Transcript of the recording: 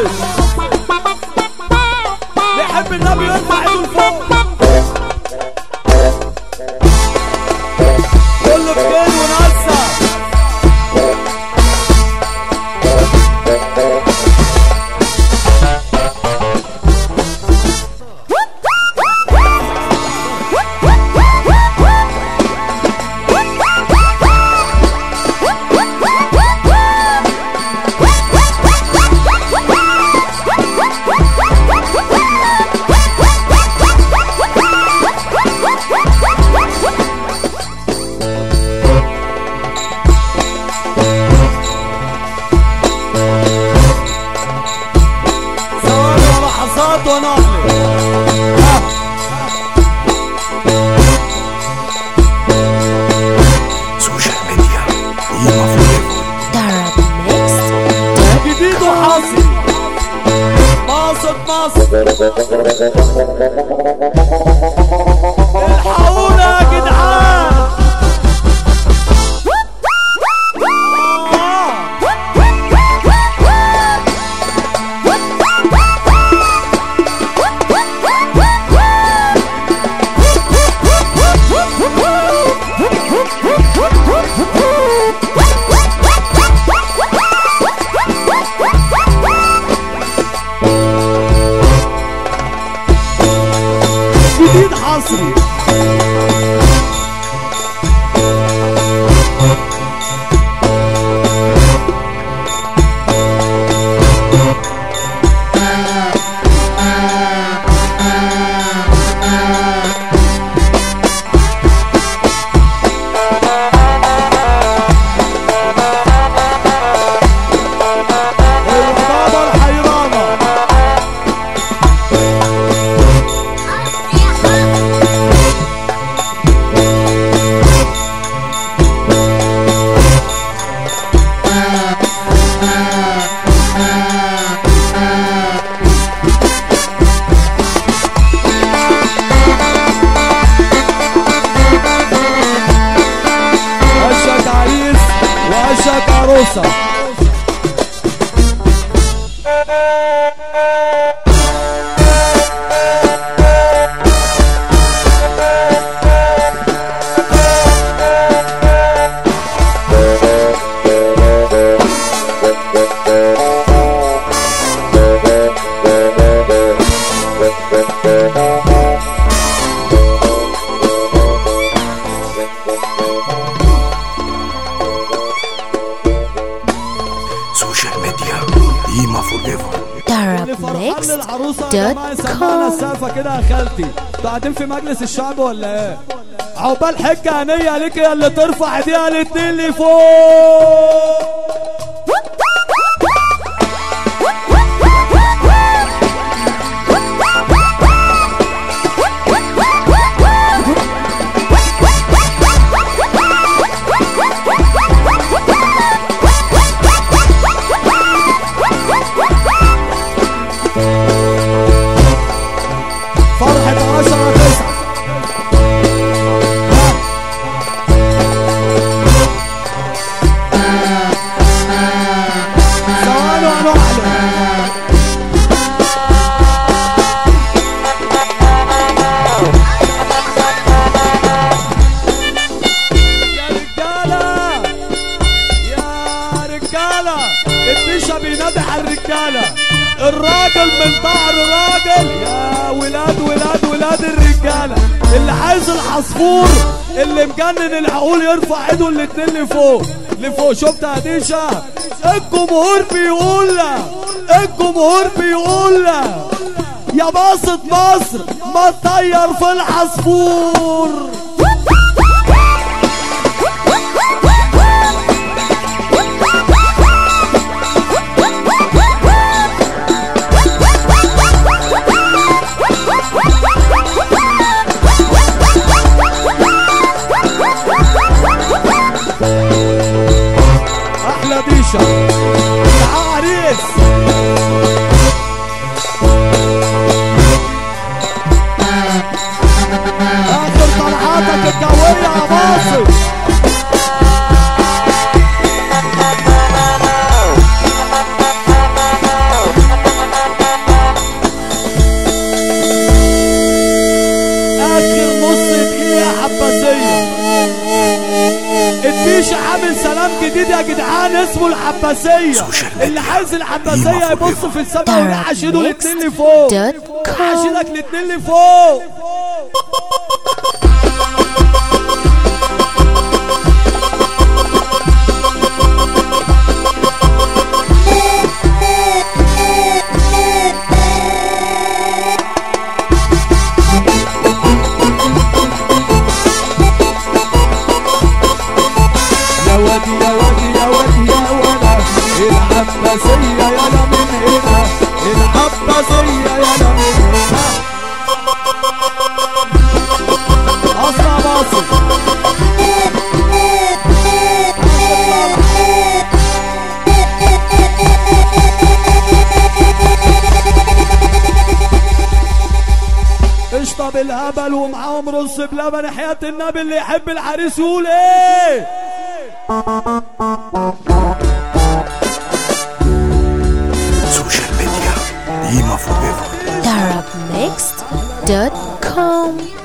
ناصر بيحب النبي يرفع ايده لفوق كله بخير وناسة سوشيال ميديا قيمة جديد وحاصل مصر الحقونا يا جدعان جديد حصري عروسة سوشيال ميديا قيمة فوريفر arabmix.com السقفة كده يا خالتي انتوا قاعدين في مجلس الشعب ولا ايه؟ عقبال حجة هنية ليك يا اللي ترفع ايديها الاتنين لفوق الدشا بينادي على الرجاله الراجل من ظهر راجل يا ولاد الرجاله اللي عايز العصفور اللي مجنن العقول يرفع ايده الاتنين لفوق شفت يا ديشا الجمهور بيقول يا باصة مصر ما تطير في العصفور احلى ديشا تعال عريس اخر طلعه الديش عامل سلام جديد يا جدعان اسمه العباسية. اللي عايز العباسية يبص في السما ويرحش ايده الاتنين لفوق، رحش ايدك الاتنين لفوق. العباسية يلا من هنا، العباسية يلا من هنا. أسرع باصي قشطة بالهبل ومعاهم رز بلبن. حياة النبي اللي يحب العريس يقول ايه؟ سوشيال ميديا ديما فور ايفر. Arabmixed.com